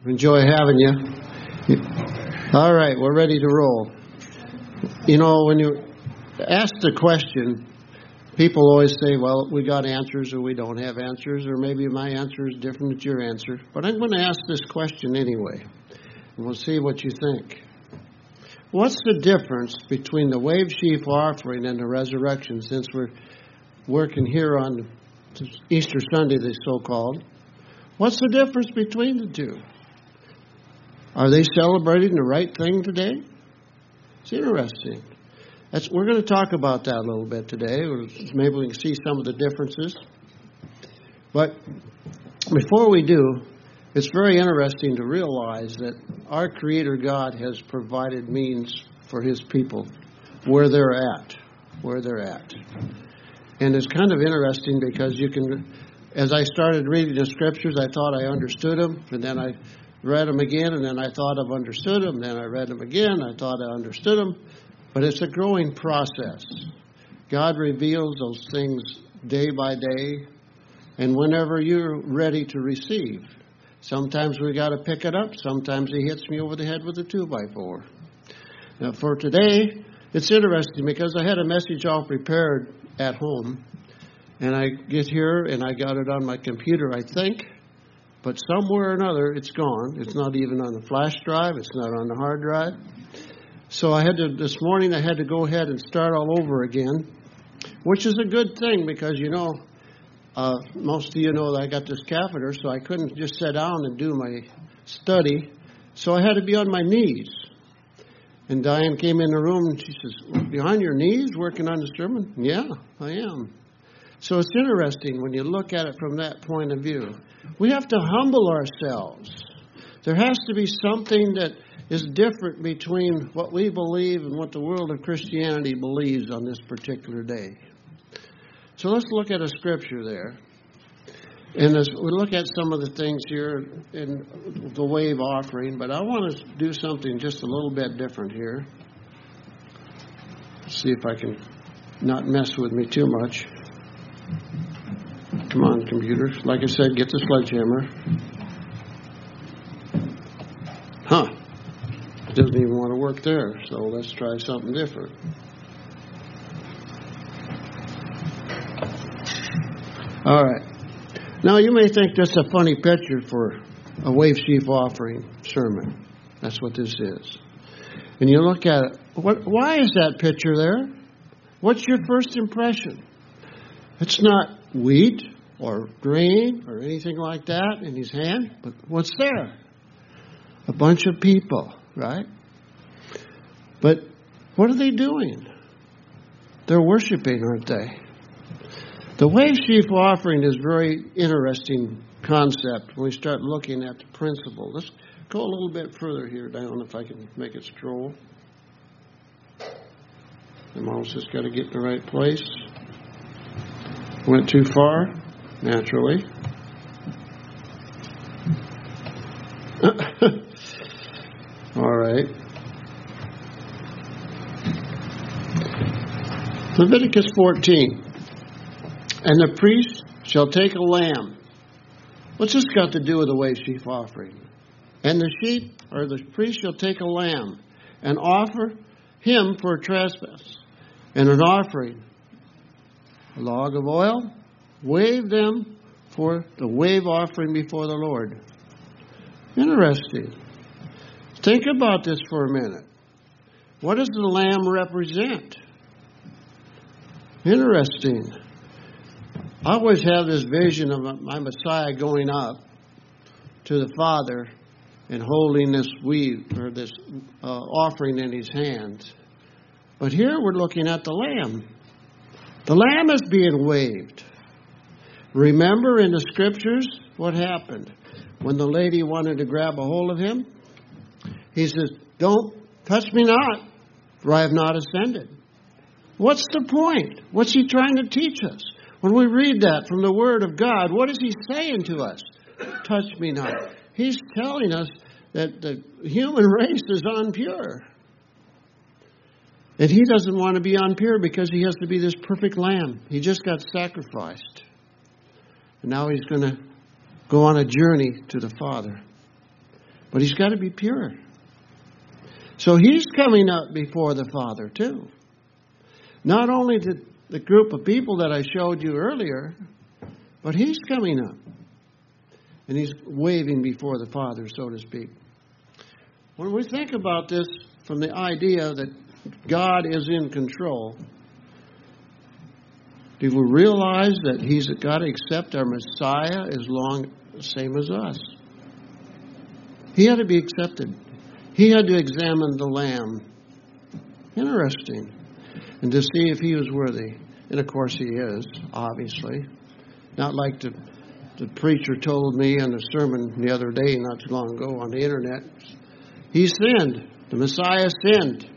Enjoy having you. All right, we're ready to roll. You know, when you ask the question, people always say, well, we got answers or we don't have answers, or maybe my answer is different than your answer. But I'm going to ask this question anyway, and we'll see what you think. What's the difference between the wave sheaf offering and the resurrection, since we're working here on Easter Sunday, the so-called? What's the difference between the two? Are they celebrating the right thing today? It's interesting. We're going to talk about that a little bit today. Maybe we can see some of the differences. But before we do, it's very interesting to realize that our Creator God has provided means for His people where they're at. And it's kind of interesting because you can, as I started reading the Scriptures, I thought I understood them, and then I read them again, and then I thought I've understood them, then I read them again, I thought I understood them. But it's a growing process. God reveals those things day by day, and whenever you're ready to receive. Sometimes we got to pick it up. Sometimes He hits me over the head with a 2x4. Now, for today, it's interesting because I had a message all prepared at home, and I get here and I got it on my computer, I think, but somewhere or another it's gone. It's not even on the flash drive. It's not on the hard drive. So this morning I had to go ahead and start all over again, which is a good thing because, most of you know that I got this catheter, so I couldn't just sit down and do my study. So I had to be on my knees. And Diane came in the room and she says, "You're on your knees working on the sermon?" "Yeah, I am." So it's interesting when you look at it from that point of view. We have to humble ourselves. There has to be something that is different between what we believe and what the world of Christianity believes on this particular day. So let's look at a scripture there. And as we look at some of the things here in the wave offering, but I want to do something just a little bit different here. Let's see if I can not mess with me too much. Come on, computer. Like I said, get the sledgehammer. It doesn't even want to work there, so let's try something different. All right. Now, you may think this is a funny picture for a wave sheaf offering sermon. That's what this is. And you look at it. Why is that picture there? What's your first impression? It's not wheat or grain or anything like that in his hand, but what's there? A bunch of people, right? But what are they doing? They're worshiping, aren't they? The wave sheaf offering is a very interesting concept when we start looking at the principle. Let's go a little bit further here down if I can make it scroll. The mouse has got to get in the right place. Went too far, naturally. All right. Leviticus 14. And the priest shall take a lamb. What's this got to do with the wave sheaf offering? And the priest shall take a lamb and offer him for a trespass and an offering, a log of oil, wave them for the wave offering before the Lord. Interesting. Think about this for a minute. What does the lamb represent? Interesting. I always have this vision of my Messiah going up to the Father and holding this this offering in his hands. But here we're looking at the lamb. The lamb is being waved. Remember in the scriptures what happened? When the lady wanted to grab a hold of him, he says, "Don't touch me not, for I have not ascended." What's the point? What's he trying to teach us? When we read that from the Word of God, what is he saying to us? Touch me not. He's telling us that the human race is impure. And he doesn't want to be impure because he has to be this perfect lamb. He just got sacrificed. And now he's going to go on a journey to the Father. But he's got to be pure. So he's coming up before the Father too. Not only the group of people that I showed you earlier, but he's coming up. And he's waving before the Father, so to speak. When we think about this from the idea that God is in control, do we realize that he's got to accept our Messiah same as us? He had to be accepted. He had to examine the Lamb. Interesting. And to see if he was worthy. And of course he is, obviously. Not like the preacher told me in a sermon the other day, not too long ago on the internet. He sinned. The Messiah sinned.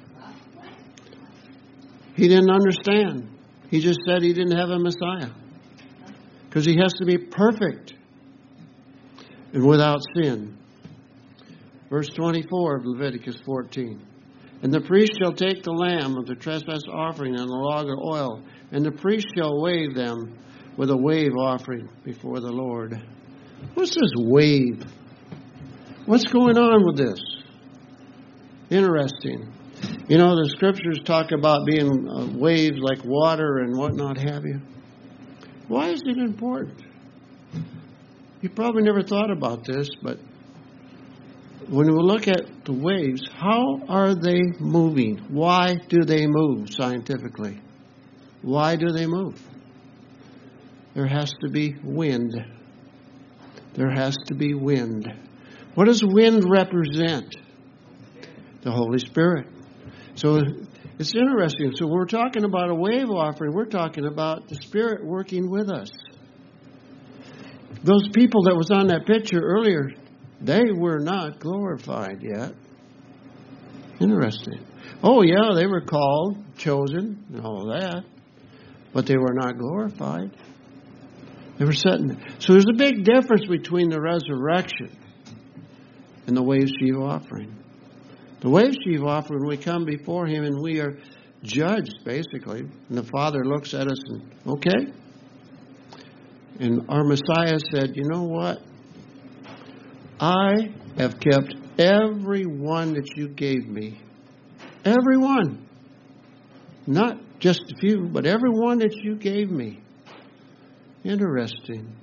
He didn't understand. He just said he didn't have a Messiah. Because he has to be perfect and without sin. Verse 24 of Leviticus 14. And the priest shall take the lamb of the trespass offering and the log of oil, and the priest shall wave them with a wave offering before the Lord. What's this wave? What's going on with this? Interesting. You know, the scriptures talk about being waves like water and whatnot have you. Why is it important? You probably never thought about this, but when we look at the waves, how are they moving? Why do they move scientifically? Why do they move? There has to be wind. There has to be wind. What does wind represent? The Holy Spirit. So it's interesting. So we're talking about a wave offering. We're talking about the Spirit working with us. Those people that was on that picture earlier, they were not glorified yet. Interesting. Oh, yeah, they were called, chosen, and all that. But they were not glorified. They were sitting. So there's a big difference between the resurrection and the wave sheaf offering. The wave sheaf offering, we come before him and we are judged, basically. And the Father looks at us and, okay. And our Messiah said, you know what? I have kept every one that you gave me. Every one. Not just a few, but every one that you gave me. Interesting.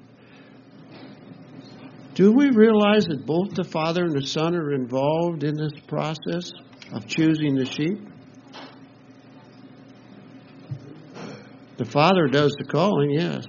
Do we realize that both the Father and the Son are involved in this process of choosing the sheep? The Father does the calling, yes.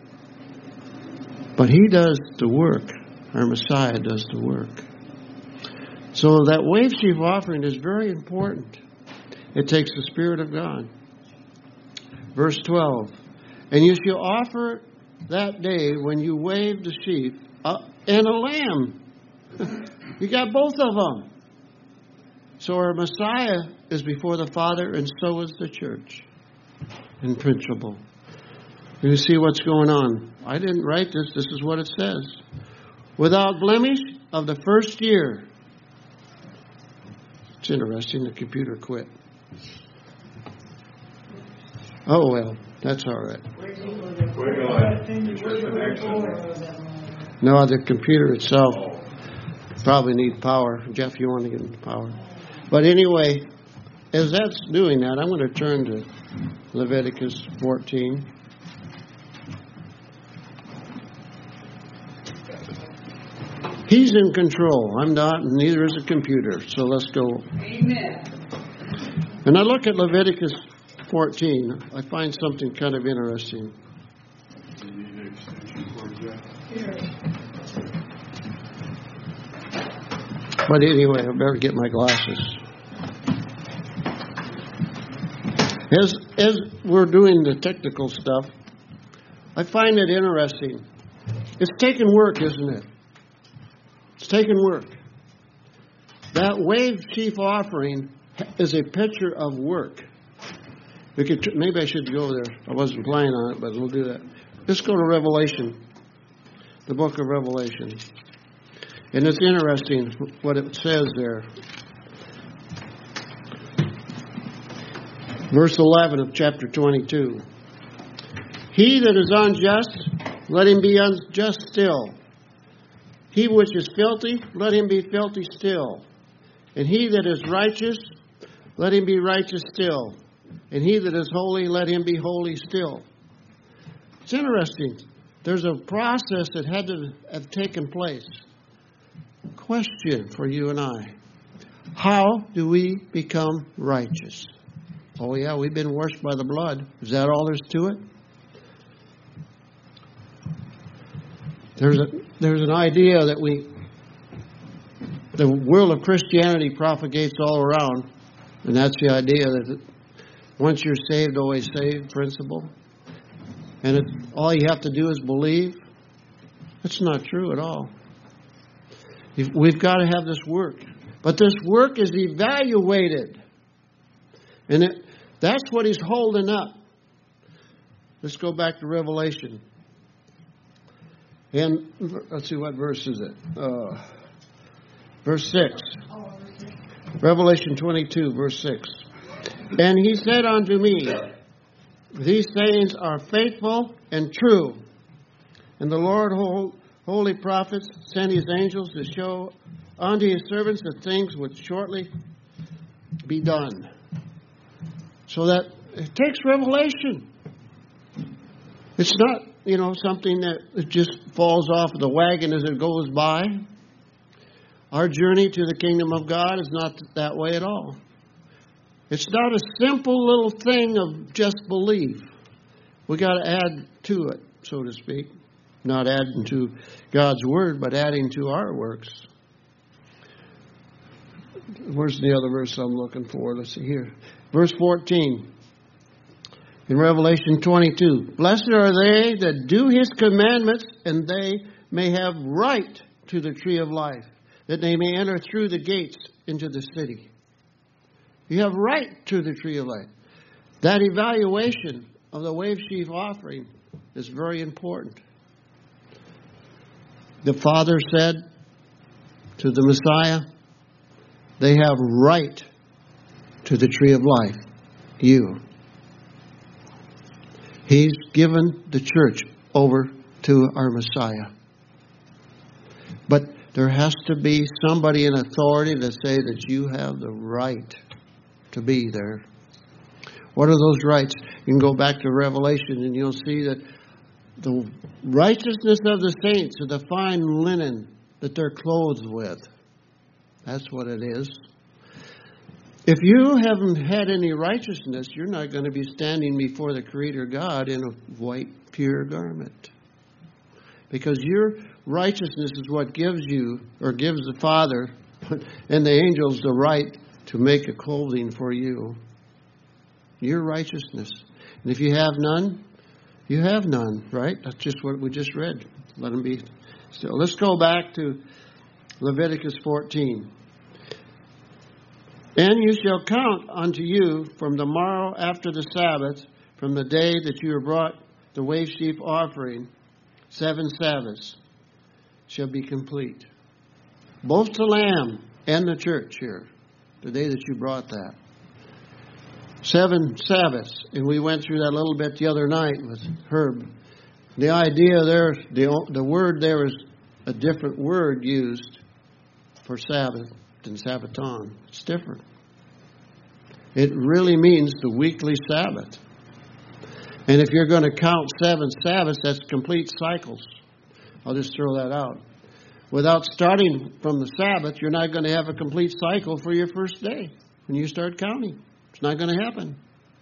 But He does the work. Our Messiah does the work. So that wave sheaf offering is very important. It takes the Spirit of God. Verse 12. And you shall offer that day when you wave the sheaf and a lamb. You got both of them. So our Messiah is before the Father, and so is the church in principle. You see what's going on. I didn't write this. This is what it says. Without blemish of the first year. It's interesting. The computer quit. Oh, well. That's all right. No, the computer itself probably needs power. Jeff, you want to get power. But anyway, as that's doing that, I'm going to turn to Leviticus 14. He's in control. I'm not, and neither is the computer. So let's go. Amen. And I look at Leviticus 14. I find something kind of interesting. But anyway, I better get my glasses. As we're doing the technical stuff, I find it interesting. It's taken work, isn't it? It's taken work. That wave sheaf offering is a picture of work. Maybe I should go there. I wasn't planning on it, but we'll do that. Let's go to Revelation, the book of Revelation. And it's interesting what it says there. Verse 11 of chapter 22. He that is unjust, let him be unjust still. He which is filthy, let him be filthy still. And he that is righteous, let him be righteous still. And he that is holy, let him be holy still. It's interesting. There's a process that had to have taken place. Question for you and I. How do we become righteous? Oh yeah, we've been washed by the blood. Is that all there's to it? There's an idea that the world of Christianity propagates all around, and that's the idea that once you're saved, always saved principle. And all you have to do is believe. That's not true at all. We've got to have this work. But this work is evaluated. And that's what he's holding up. Let's go back to Revelation. And let's see, what verse is it? Verse 6. Revelation 22, verse 6. And he said unto me, these sayings are faithful and true. And the Lord, holy prophets, sent his angels to show unto his servants the things which shortly be done. So that it takes revelation. It's not, something that just falls off the wagon as it goes by. Our journey to the kingdom of God is not that way at all. It's not a simple little thing of just belief. We got to add to it, so to speak. Not adding to God's word, but adding to our works. Where's the other verse I'm looking for? Let's see here. Verse 14. In Revelation 22. Blessed are they that do his commandments, and they may have right to the tree of life, that they may enter through the gates into the city. You have right to the tree of life. That evaluation of the wave sheaf offering is very important. The Father said to the Messiah, they have right to the tree of life. You. He's given the church over to our Messiah. But there has to be somebody in authority to say that you have the right to be there. What are those rights? You can go back to Revelation and you'll see that the righteousness of the saints are the fine linen that they're clothed with. That's what it is. If you haven't had any righteousness, you're not going to be standing before the Creator God in a white, pure garment. Because your righteousness is what gives you, or gives the Father and the angels the right to make a clothing for you. Your righteousness. And if you have none, you have none, right? That's just what we just read. Let them be still. Let's go back to Leviticus 14. And you shall count unto you from the morrow after the Sabbath, from the day that you have brought the wave sheaf offering, 7 Sabbaths shall be complete. Both the lamb and the church here, the day that you brought that. 7 Sabbaths. And we went through that a little bit the other night with Herb. The idea there, the word there is a different word used for Sabbath than Sabbaton. It's different. It really means the weekly Sabbath. And if you're going to count 7 Sabbaths, that's complete cycles. I'll just throw that out. Without starting from the Sabbath, you're not going to have a complete cycle for your first day when you start counting. It's not going to happen.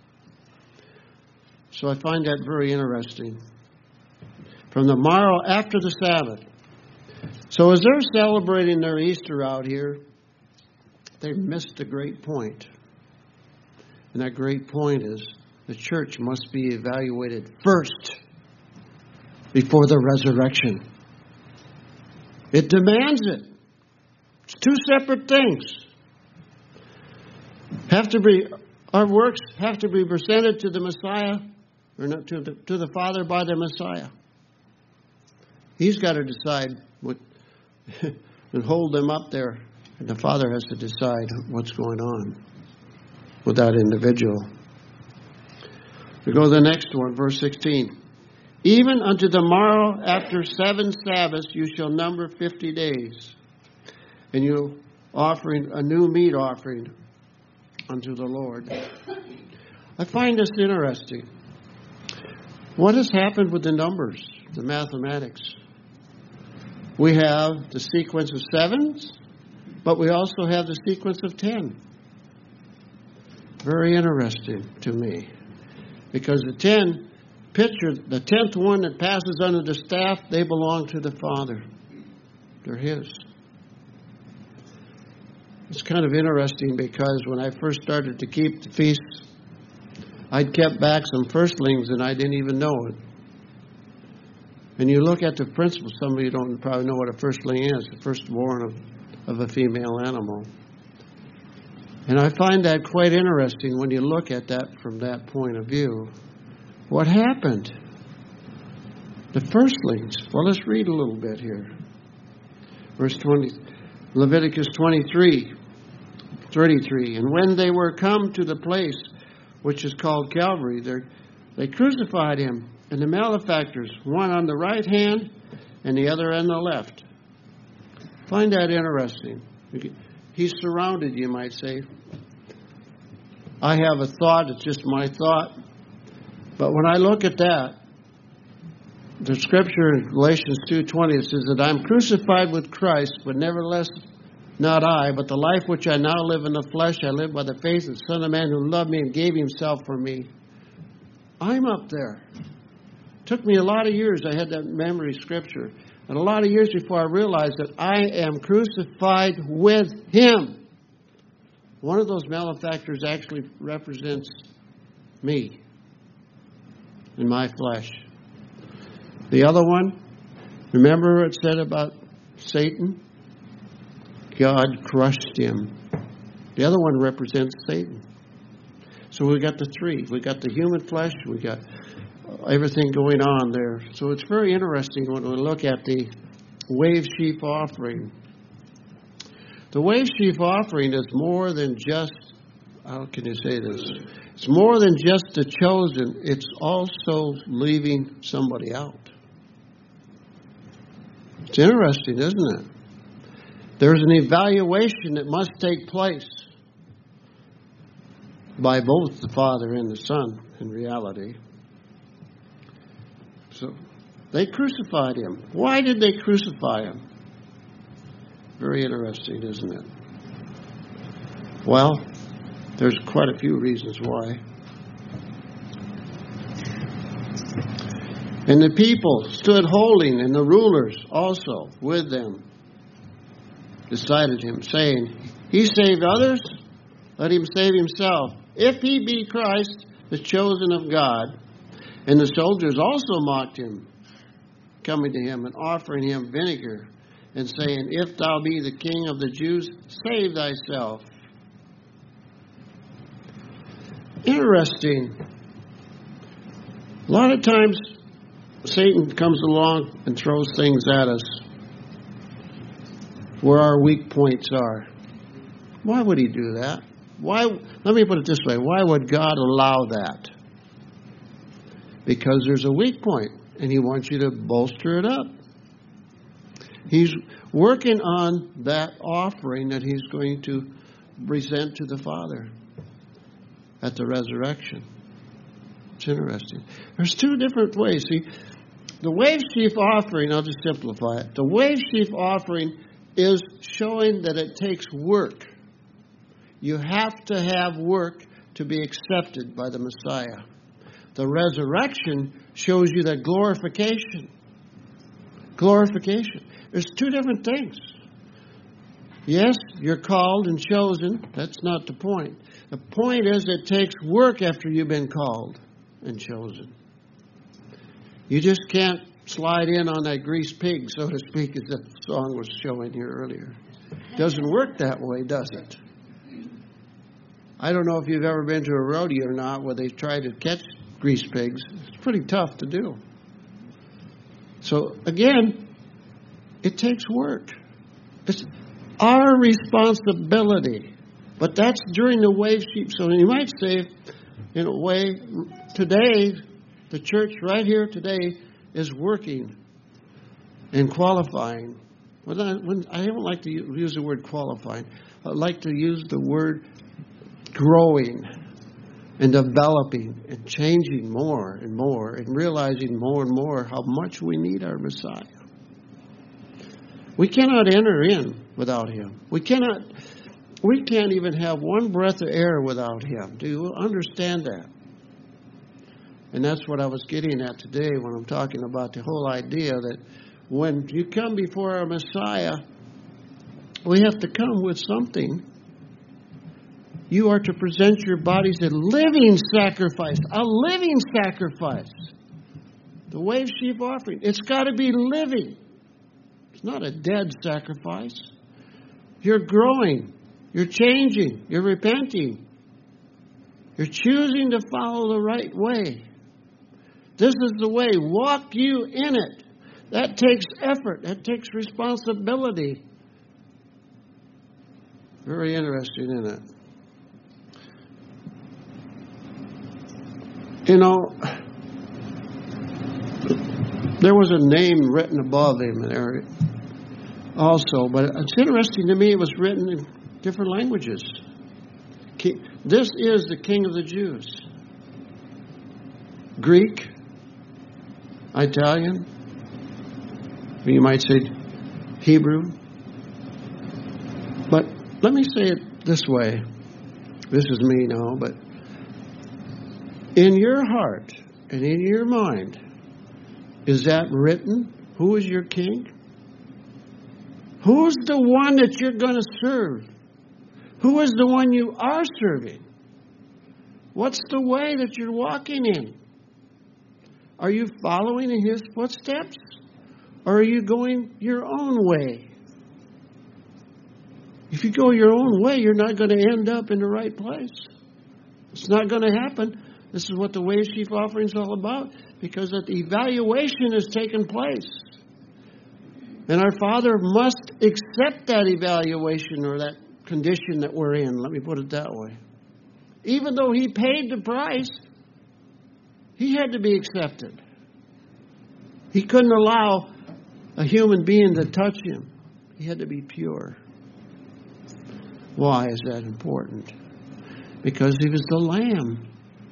So I find that very interesting. From the morrow after the Sabbath. So as they're celebrating their Easter out here, they've missed a great point. And that great point is the church must be evaluated first before the resurrection. It demands it. It's two separate things. Our works have to be presented to the Messiah, or not to the Father by the Messiah. He's got to decide what and hold them up there, and the Father has to decide what's going on with that individual. We go to the next one, verse 16. Even unto the morrow after 7 Sabbaths you shall number 50 days. And you offering a new meat offering unto the Lord. I find this interesting. What has happened with the numbers, the mathematics? We have the sequence of 7s, but we also have the sequence of 10. Very interesting to me. Because the 10 picture, the 10th one that passes under the staff, they belong to the Father. They're His. It's kind of interesting because when I first started to keep the feasts, I'd kept back some firstlings and I didn't even know it. And you look at the principle, some of you don't probably know what a firstling is, the firstborn of a female animal. And I find that quite interesting when you look at that from that point of view. What happened? The firstlings. Well, let's read a little bit here. Verse 20, Leviticus 23:33. And when they were come to the place which is called Calvary, they crucified him, and the malefactors, one on the right hand and the other on the left. Find that interesting. He's surrounded, you might say. I have a thought, it's just my thought. But when I look at that, the scripture in Galatians 2:20, it says that I'm crucified with Christ, but nevertheless not I, but the life which I now live in the flesh, I live by the faith of the Son of Man who loved me and gave himself for me. I'm up there. It took me a lot of years. I had that memory scripture. And a lot of years before I realized that I am crucified with Him. One of those malefactors actually represents me in my flesh. The other one, remember it said about Satan? God crushed him. The other one represents Satan. So we got the three. We got the human flesh. We got everything going on there. So it's very interesting when we look at the wave sheaf offering. The wave sheaf offering is more than just, how can you say this? It's more than just the chosen. It's also leaving somebody out. It's interesting, isn't it? There's an evaluation that must take place by both the Father and the Son in reality. So they crucified him. Why did they crucify him? Very interesting, isn't it? Well, there's quite a few reasons why. And the people stood holding, and the rulers also with them decided him, saying, He saved others, let him save himself. If he be Christ, the chosen of God. And the soldiers also mocked him, coming to him and offering him vinegar, and saying, If thou be the King of the Jews, save thyself. Interesting. A lot of times Satan comes along and throws things at us where our weak points are. Why would he do that? Why? Let me put it this way. Why would God allow that? Because there's a weak point, and He wants you to bolster it up. He's working on that offering that He's going to present to the Father at the resurrection. It's interesting. There's two different ways. See, the wave sheaf offering, I'll just simplify it. The wave sheaf offering is showing that it takes work. You have to have work to be accepted by the Messiah. The resurrection shows you that glorification. Glorification. There's two different things. Yes, you're called and chosen. That's not the point. The point is it takes work after you've been called and chosen. You just can't slide in on that greased pig, so to speak, as that song was showing here earlier. It doesn't work that way, does it? I don't know if you've ever been to a rodeo or not where they try to catch greased pigs. It's pretty tough to do. So, again, it takes work. It's our responsibility. But that's during the wave sheep. So you might say, in a way, today, the church right here today is working and qualifying. I don't like to use the word qualifying. I like to use the word growing and developing and changing more and more and realizing more and more how much we need our Messiah. We cannot enter in without Him. We can't even have one breath of air without Him. Do you understand that? And that's what I was getting at today when I'm talking about the whole idea that when you come before our Messiah, we have to come with something. You are to present your bodies a living sacrifice. A living sacrifice. The wave sheep offering. It's got to be living. It's not a dead sacrifice. You're growing. You're changing. You're repenting. You're choosing to follow the right way. This is the way. Walk you in it. That takes effort. That takes responsibility. Very interesting, isn't it? You know, there was a name written above him there also, but it's interesting to me it was written in different languages. This is the King of the Jews. Greek, Italian, or you might say Hebrew. But let me say it this way. This is me now, but in your heart and in your mind, is that written? Who is your king? Who's the one that you're going to serve? Who is the one you are serving? What's the way that you're walking in? Are you following in His footsteps? Or are you going your own way? If you go your own way, you're not going to end up in the right place. It's not going to happen. This is what the wave sheep offering is all about, because that the evaluation has taken place. And our Father must accept that evaluation or that condition that we're in. Let me put it that way. Even though He paid the price, He had to be accepted. He couldn't allow a human being to touch Him. He had to be pure. Why is that important? Because He was the Lamb.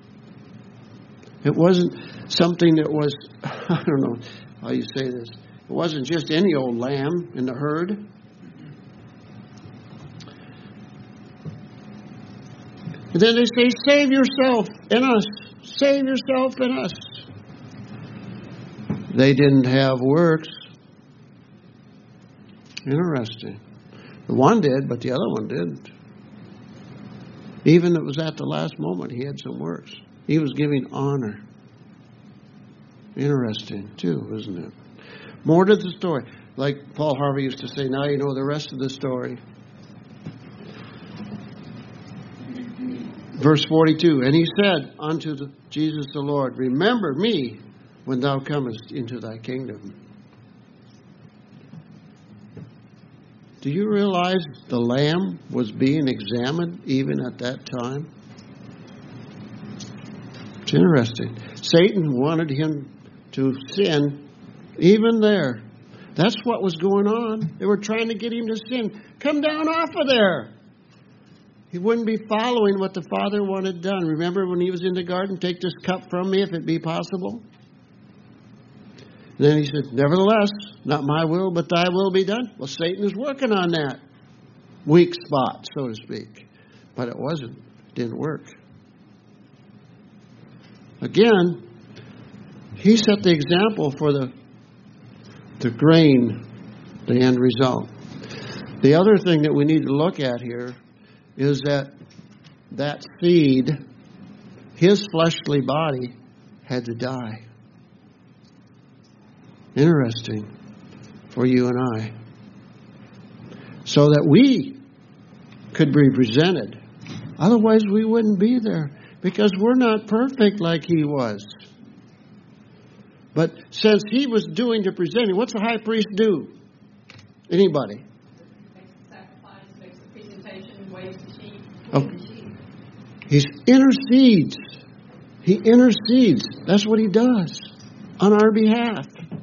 It wasn't something that was, I don't know how you say this. It wasn't just any old lamb in the herd. And then they say, save yourself in us. Save yourself in us. They didn't have works. Interesting. The one did, but the other one didn't. Even it was at the last moment he had some works. He was giving honor. Interesting, too, isn't it? More to the story. Like Paul Harvey used to say, now you know the rest of the story. Verse 42, and he said unto Jesus the Lord, remember me when thou comest into thy kingdom. Do you realize the Lamb was being examined even at that time? It's interesting. Satan wanted him to sin even there. That's what was going on. They were trying to get him to sin. Come down off of there. He wouldn't be following what the Father wanted done. Remember when he was in the garden, take this cup from me if it be possible? And then he said, nevertheless, not my will, but thy will be done. Well, Satan is working on that weak spot, so to speak. But it wasn't. It didn't work. Again, he set the example for the grain, the end result. The other thing that we need to look at here is that seed, his fleshly body, had to die. Interesting for you and I. So that we could be presented. Otherwise we wouldn't be there. Because we're not perfect like he was. But since he was doing the presenting, what's the high priest do? Anybody? Makes the sacrifice, makes the presentation, waves the sheep. He intercedes. He intercedes. That's what he does. on our behalf.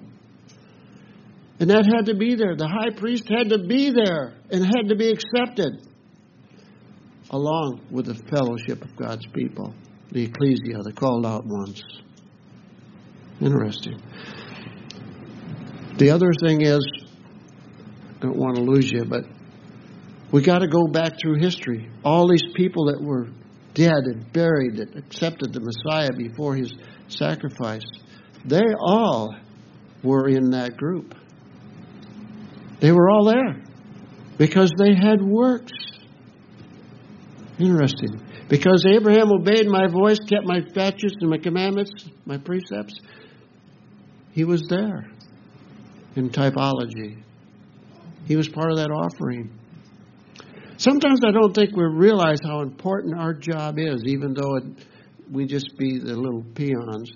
And that had to be there. The high priest had to be there and had to be accepted along with the fellowship of God's people, the ecclesia, the called out ones. Interesting. The other thing is, I don't want to lose you, but we got to go back through history. All these people that were dead and buried that accepted the Messiah before his sacrifice, they all were in that group. They were all there because they had works. Interesting. Because Abraham obeyed my voice, kept my statutes and my commandments, my precepts, he was there in typology. He was part of that offering. Sometimes I don't think we realize how important our job is, even though we just be the little peons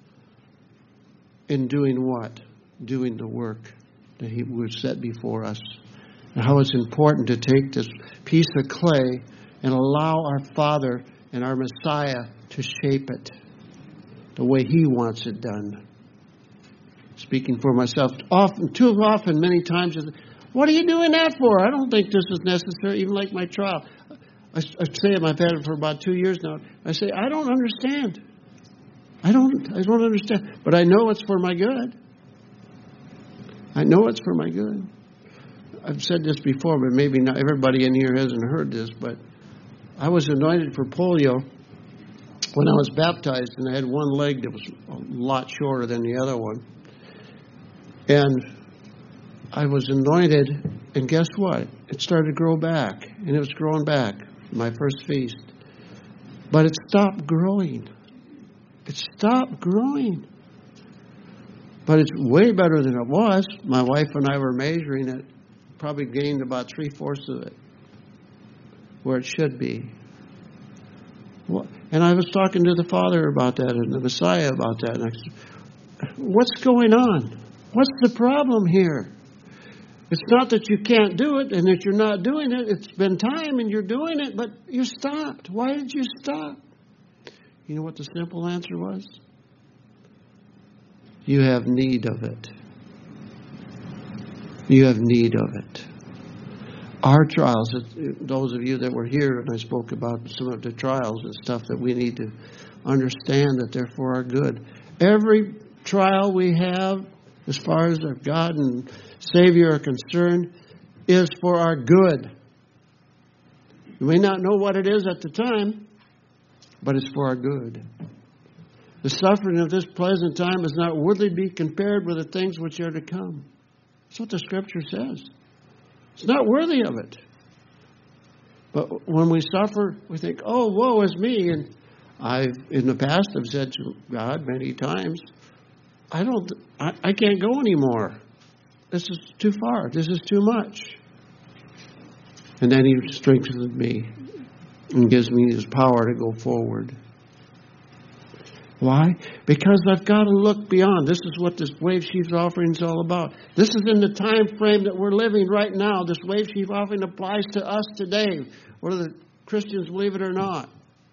in doing what? Doing the work that he would set before us. And how it's important to take this piece of clay and allow our Father and our Messiah to shape it the way he wants it done. Speaking for myself, too often, many times, what are you doing that for? I don't think this is necessary, even like my trial. I say it, I've had it for about 2 years now. I say, I don't understand. I don't understand. But I know it's for my good. I know it's for my good. I've said this before, but maybe not everybody in here hasn't heard this, but I was anointed for polio when I was baptized, and I had one leg that was a lot shorter than the other one. And I was anointed, and guess what? It started to grow back, and it was growing back, my first feast. But it stopped growing. It stopped growing. But it's way better than it was. My wife and I were measuring it. Probably gained about 3/4 of it, where it should be. And I was talking to the Father about that and the Messiah about that. And I said, what's going on? What's the problem here? It's not that you can't do it and that you're not doing it. It's been time and you're doing it, but you stopped. Why did you stop? You know what the simple answer was? You have need of it. You have need of it. Our trials, those of you that were here, and I spoke about some of the trials and stuff that we need to understand that they're for our good. Every trial we have, as far as our God and Savior are concerned, is for our good. You may not know what it is at the time, but it's for our good. The suffering of this present time is not worthy to be compared with the things which are to come. That's what the Scripture says. It's not worthy of it. But when we suffer, we think, oh, woe is me. And in the past, I've said to God many times, I can't go anymore. This is too far. This is too much. And then he strengthens me and gives me his power to go forward. Why? Because I've got to look beyond. This is what this Wave Sheaf offering is all about. This is in the time frame that we're living right now. This Wave Sheaf offering applies to us today, whether the Christians believe it or not.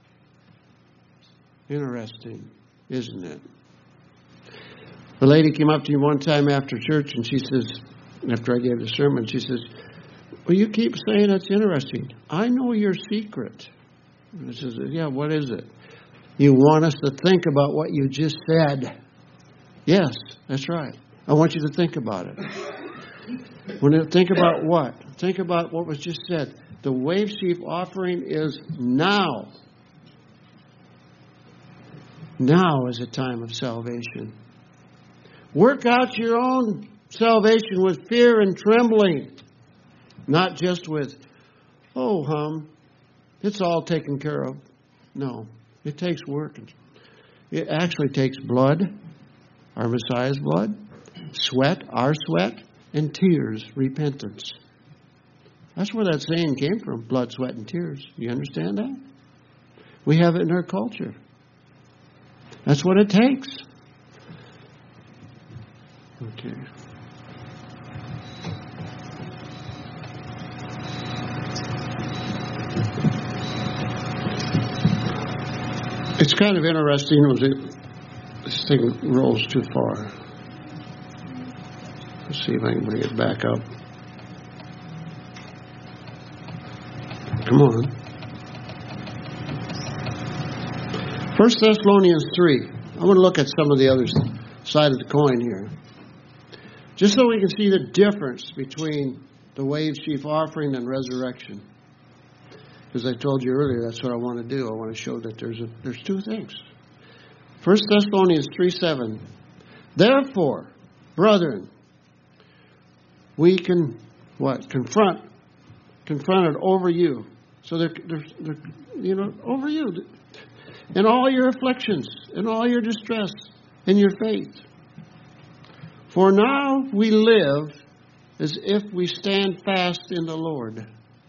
Interesting, isn't it? The lady came up to me one time after church, and she says, after I gave the sermon, she says, well, you keep saying it's interesting. I know your secret. And I says, yeah, what is it? You want us to think about what you just said. Yes, that's right. I want you to think about it. Think about what? Think about what was just said. The Wave Sheaf offering is now. Now is a time of salvation. Work out your own salvation with fear and trembling. Not just with, it's all taken care of. No. It takes work. It actually takes blood, our Messiah's blood, sweat, our sweat, and tears, repentance. That's where that saying came from, blood, sweat, and tears. You understand that? We have it in our culture. That's what it takes. Okay. It's kind of interesting. This thing rolls too far. Let's see if I can bring it back up. Come on. 1 Thessalonians 3. I want to look at some of the other side of the coin here. Just so we can see the difference between the wave sheaf offering and resurrection. As I told you earlier, that's what I want to do. I want to show that there's two things. 1 Thessalonians 3:7. Therefore, brethren, we can confront it over you. So they're over you in all your afflictions, in all your distress, in your faith. For now we live as if we stand fast in the Lord.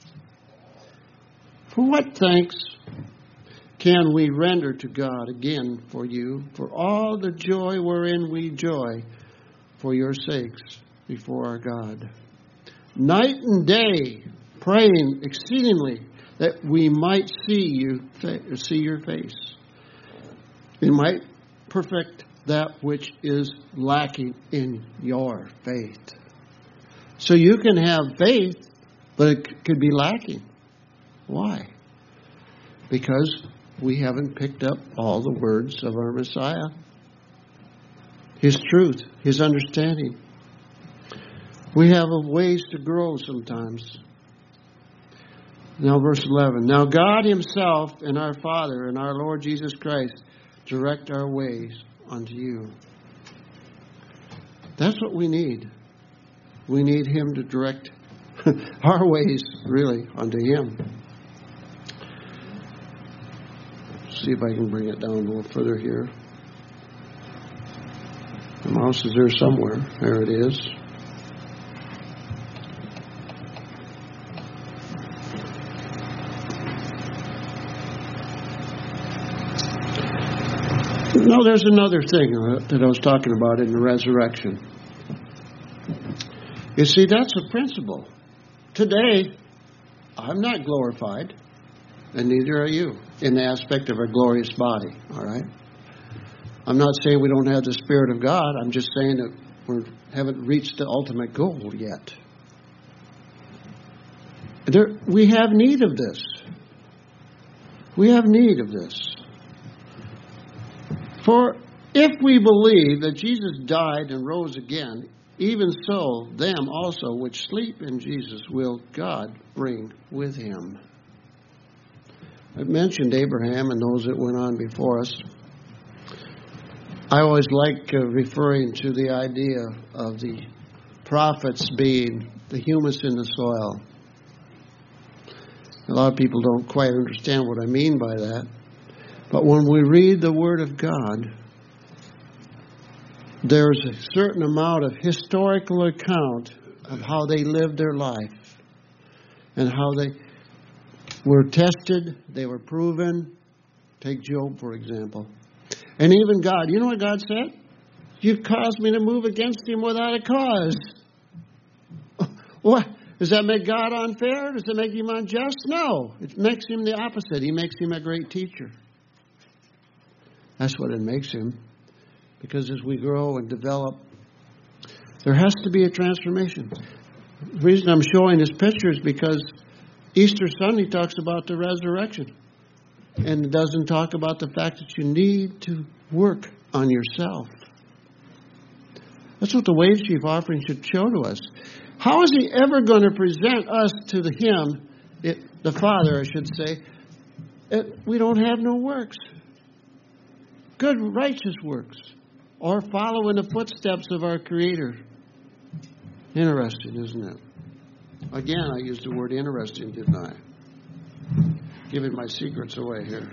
For what thanks can we render to God again for you, for all the joy wherein we joy for your sakes before our God? Night and day, praying exceedingly that we might see your face. We might perfect that which is lacking in your faith. So you can have faith, but it could be lacking. Why? Because we haven't picked up all the words of our Messiah. His truth, His understanding. We have a ways to grow sometimes. Now verse 11. Now God Himself and our Father and our Lord Jesus Christ direct our ways unto you. That's what we need. We need Him to direct our ways, really, unto Him. See if I can bring it down a little further here. The mouse is there somewhere. There it is. No, there's another thing that I was talking about in the resurrection. You see, that's a principle. Today, I'm not glorified, and neither are you, in the aspect of a glorious body, all right? I'm not saying we don't have the Spirit of God. I'm just saying that we haven't reached the ultimate goal yet. We have need of this. We have need of this. For if we believe that Jesus died and rose again, even so, them also which sleep in Jesus will God bring with Him. I've mentioned Abraham and those that went on before us. I always like referring to the idea of the prophets being the humus in the soil. A lot of people don't quite understand what I mean by that. But when we read the Word of God, there's a certain amount of historical account of how they lived their life and how they were tested, they were proven. Take Job, for example. And even God, you know what God said? You caused me to move against him without a cause. What? Does that make God unfair? Does it make him unjust? No. It makes him the opposite. He makes him a great teacher. That's what it makes him. Because as we grow and develop, there has to be a transformation. The reason I'm showing this picture is because Easter Sunday talks about the resurrection. And it doesn't talk about the fact that you need to work on yourself. That's what the wave sheaf offering should show to us. How is He ever going to present us to Him, the Father, I should say, we don't have no works? Good, righteous works. Or follow in the footsteps of our Creator. Interesting, isn't it? Again, I used the word interesting, didn't I? Giving my secrets away here.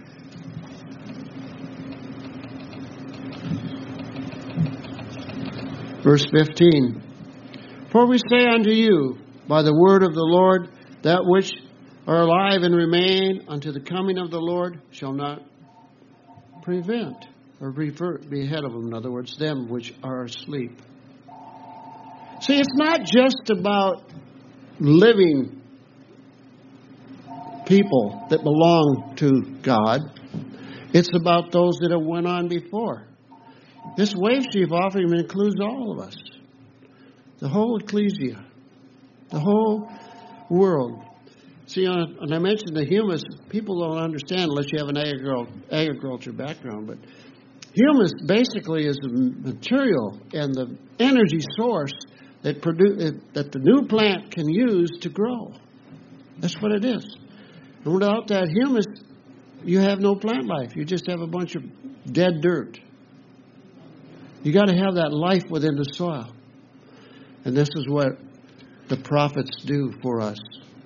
Verse 15. For we say unto you, by the word of the Lord, that which are alive and remain unto the coming of the Lord shall not prevent or be ahead of them. In other words, them which are asleep. See, it's not just about living people that belong to God. It's about those that have went on before. This wave sheaf offering includes all of us. The whole ecclesia. The whole world. See, when I mentioned the humus, people don't understand unless you have an agriculture background. But humus basically is the material and the energy source that the new plant can use to grow. That's what it is. And without that humus, you have no plant life. You just have a bunch of dead dirt. You got to have that life within the soil. And this is what the prophets do for us.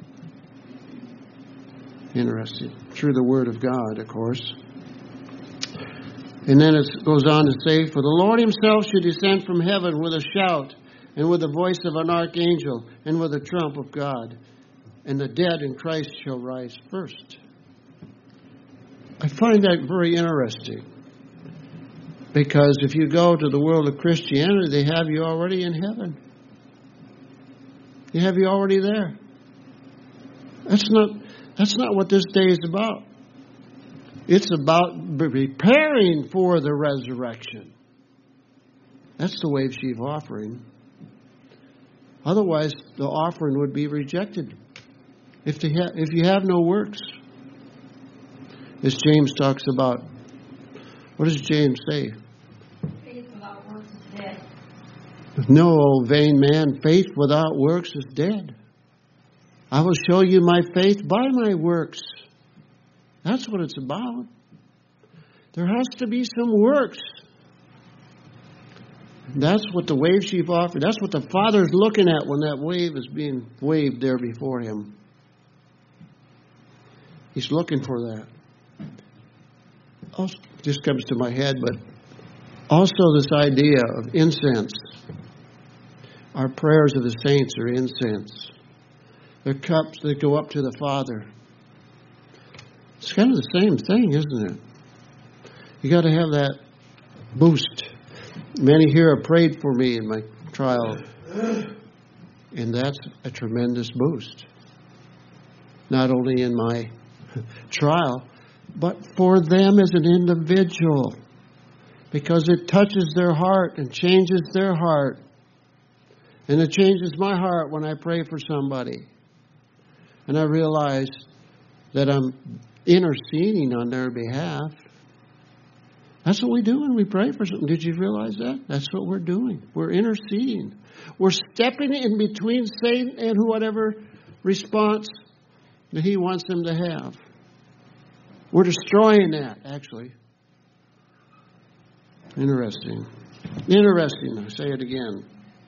Interesting. Through the Word of God, of course. And then it goes on to say, for the Lord himself should descend from heaven with a shout, and with the voice of an archangel, and with the trump of God. And the dead in Christ shall rise first. I find that very interesting. Because if you go to the world of Christianity, they have you already in heaven. They have you already there. That's not what this day is about. It's about preparing for the resurrection. That's the wave sheaf offering. Otherwise, the offering would be rejected. If you have no works. As James talks about. What does James say? Faith without works is dead. No, O vain man, faith without works is dead. I will show you my faith by my works. That's what it's about. There has to be some works. That's what the wave sheaf offering, that's what the Father's looking at when that wave is being waved there before him. He's looking for that. Also, just comes to my head, but also this idea of incense. Our prayers of the saints are incense. They're cups that go up to the Father. It's kind of the same thing, isn't it? You got to have that boost. Many here have prayed for me in my trial, and that's a tremendous boost. Not only in my trial, but for them as an individual, because it touches their heart and changes their heart. And it changes my heart when I pray for somebody. And I realize that I'm interceding on their behalf. That's what we do when we pray for something. Did you realize that? That's what we're doing. We're interceding. We're stepping in between Satan and whatever response that he wants them to have. We're destroying that, actually. Interesting. Interesting. I say it again.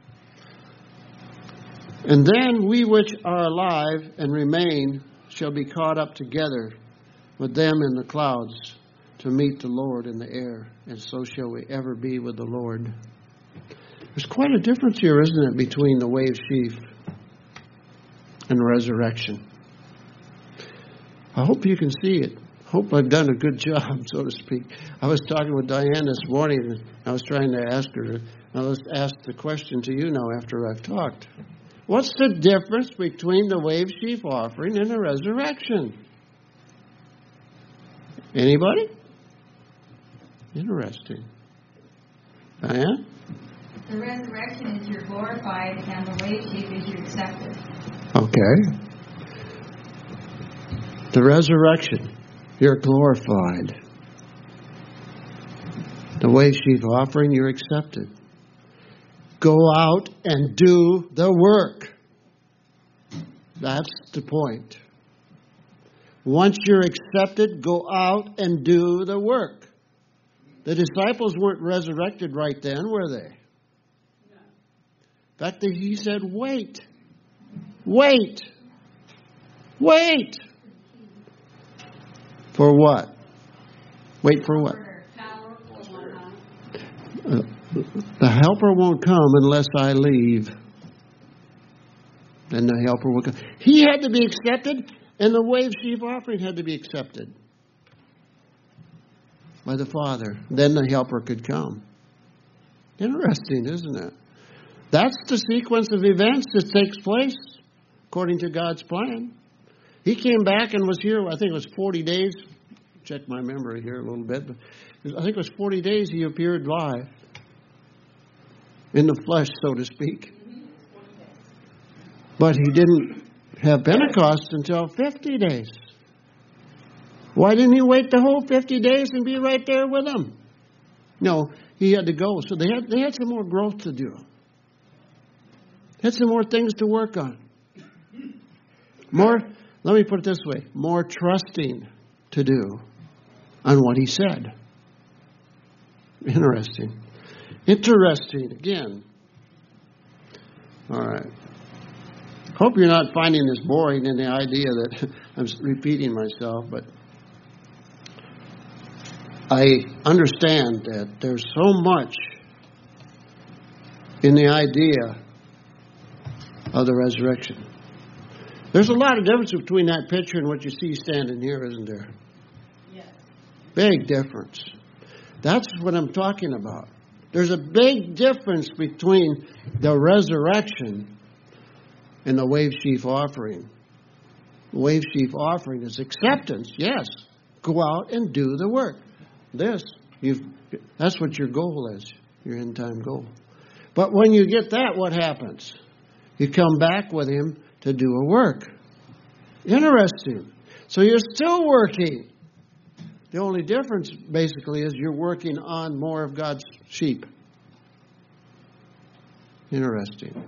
And then we which are alive and remain shall be caught up together with them in the clouds to meet the Lord in the air, and so shall we ever be with the Lord. There's quite a difference here, isn't it, between the wave sheaf and resurrection. I hope you can see it. I hope I've done a good job, so to speak. I was talking with Diane this morning, and I was trying to ask her. I was asked the question to you now after I've talked. What's the difference between the wave sheaf offering and the resurrection? Anybody? Interesting. Diane? The resurrection is you're glorified, and the wave sheaf is you're accepted. Okay. The resurrection, you're glorified. The wave sheaf offering, you're accepted. Go out and do the work. That's the point. Once you're accepted, go out and do the work. The disciples weren't resurrected right then, were they? No. In fact, he said, wait. Wait. Wait. For what? Wait for what? The helper won't come unless I leave. Then the helper will come. He had to be accepted, and the wave sheaf offering had to be accepted by the Father. Then the helper could come. Interesting, isn't it? That's the sequence of events that takes place according to God's plan. He came back and was here, I think it was 40 days. Check my memory here a little bit. But I think it was 40 days he appeared live. in the flesh, so to speak. But he didn't have Pentecost until 50 days. Why didn't he wait the whole 50 days and be right there with them? No, he had to go. So they had some more growth to do. Had some more things to work on. More, let me put it this way, more trusting to do on what he said. Interesting. Interesting, again. All right. Hope you're not finding this boring in the idea that I'm repeating myself, but I understand that there's so much in the idea of the resurrection. There's a lot of difference between that picture and what you see standing here, isn't there? Yes. Big difference. That's what I'm talking about. There's a big difference between the resurrection and the wave sheaf offering. The wave sheaf offering is acceptance. Yes, go out and do the work. That's what your goal is, your end time goal. But when you get that, what happens? You come back with him to do a work. Interesting. So you're still working. The only difference, basically, is you're working on more of God's sheep. Interesting.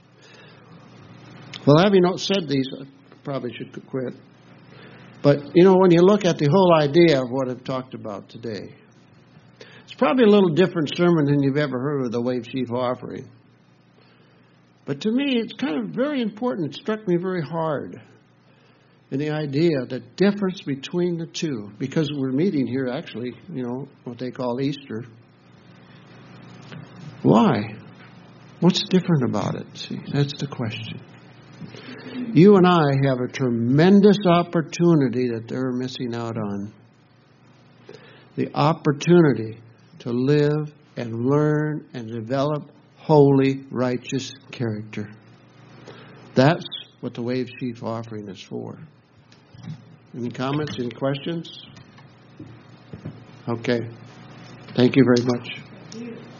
Well, having not said these, I probably should quit. But, when you look at the whole idea of what I've talked about today, it's probably a little different sermon than you've ever heard of the wave sheaf offering. But to me, it's kind of very important. It struck me very hard in the idea, the difference between the two. Because we're meeting here, actually, what they call Easter. Why? What's different about it? See, that's the question. You and I have a tremendous opportunity that they're missing out on. The opportunity to live and learn and develop holy, righteous character. That's what the wave sheaf offering is for. Any comments? Any questions? Okay. Thank you very much.